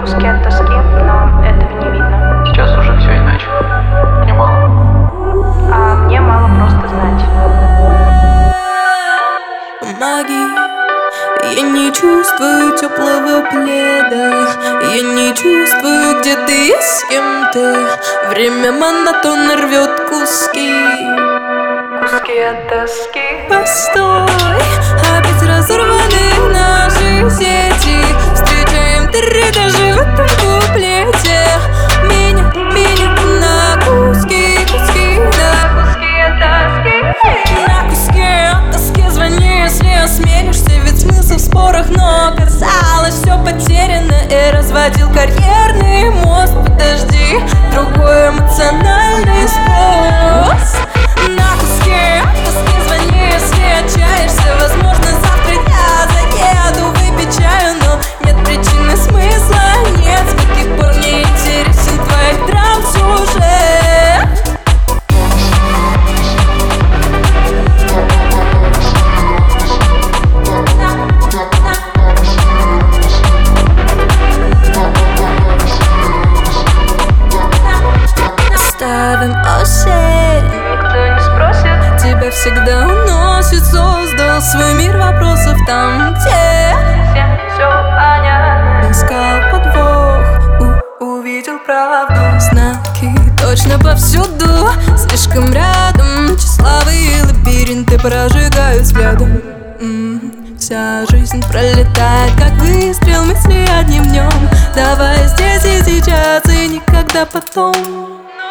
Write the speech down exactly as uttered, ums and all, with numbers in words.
куски от тоски, но этого не видно. Сейчас уже все иначе. Мне мало. А мне мало просто знать. Помоги, я не чувствую теплого пледа. Я не чувствую, где ты и с кем ты. Время монотонно рвет куски. Куски от тоски. Постой, опять разорваны наши сети. Встречаем три даже в этом куплете. Меня, меня на куски, куски, на Куски от тоски. на куски от тоски звони, если осмелишься. Ведь смысл в спорах, но казалось все потеряно. И разводил карьерный мост. Подожди, другой эмоциональный спрос. На куски от тоски звони, если отчаешься. Возможно, завтра я заеду, выпить чаю, но нет причины, смысла нет. С каких пор мне интересен твоих драм сюжет? Оставим осень, Никто не спросит. тебя всегда уносит. Создал свой мир вопросов там, где Всем все понятно. искал подвох, у увидел правду. Знаки точно повсюду, слишком рядом. Тщеславые лабиринты прожигают взглядом. М, Вся жизнь пролетает, как выстрел мысли одним днем. Давай здесь и сейчас, и никогда потом.